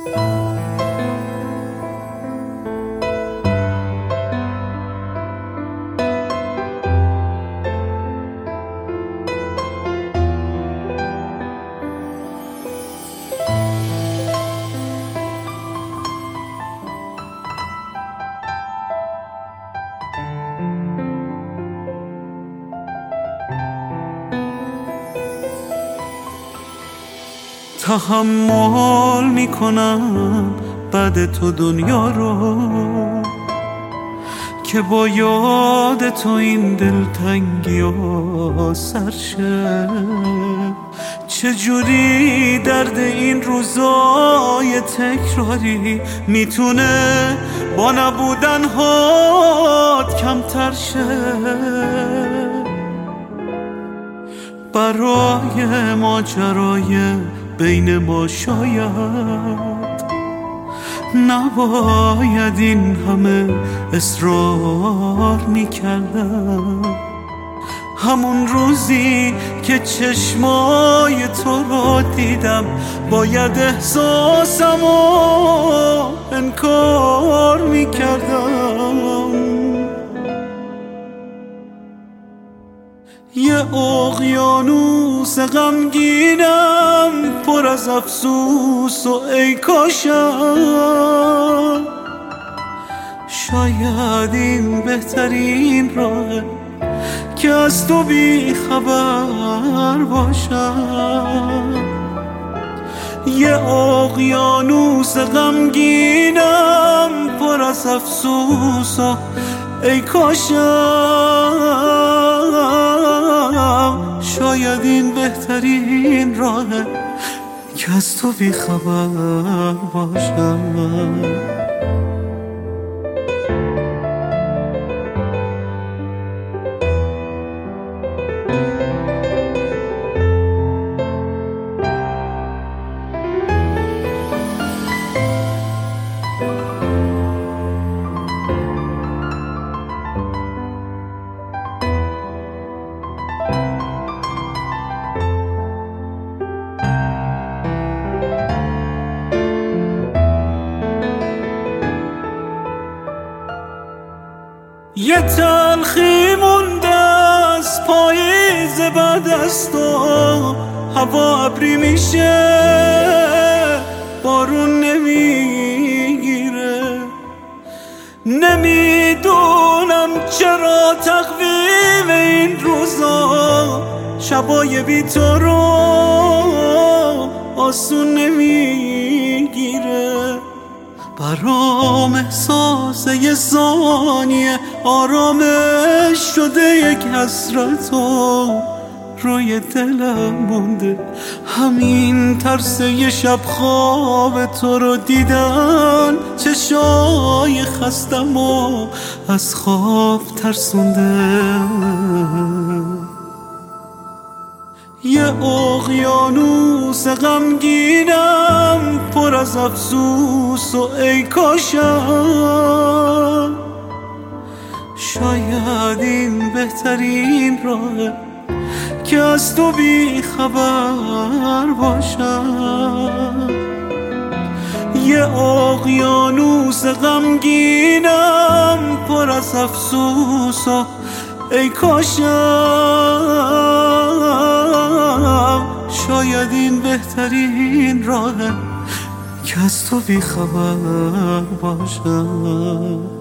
تحمل میکنم بعد تو دنیا رو که با یاد تو این دلتنگی و سرشه. چجوری درد این روزای تکراری میتونه با نبودن هات کمتر شه. برای ماجرای بین ما شاید نباید این همه اصرار میکردم. همون روزی که چشمای تو رو دیدم باید احساسمو انکار میکردم. یه اقیانوس غمگینم پر از افسوس و ای کاشم شاید این بهترین راهه که از تو بی خبر باشم. یه اقیانوس غمگینم پر از افسوس و ای کاشم شاید این بهترین راهه که از تو بی خبر باشم. یه تلخی مونده از پاییز بعد از تو، هوا ابری میشه بارون نمیگیره. نمیدونم چرا تقویم این روزا شبای بی تو رو آسون نمیگیره. برام احساس یه ثانیه آرامش شده یک حسرتو روی دلم مونده. همین ترس یه شب خواب تو رو دیدن چشای خستم و از خواب ترسونده. یه اقیانوس غمگینم پر از افسوس و ای کاشم شاید این بهترین راهه که از تو بی خبر باشم. یه اقیانوس غمگینم پر از افسوس و ای کاشم شاید این بهترین راهه که از تو بی خبر باشم.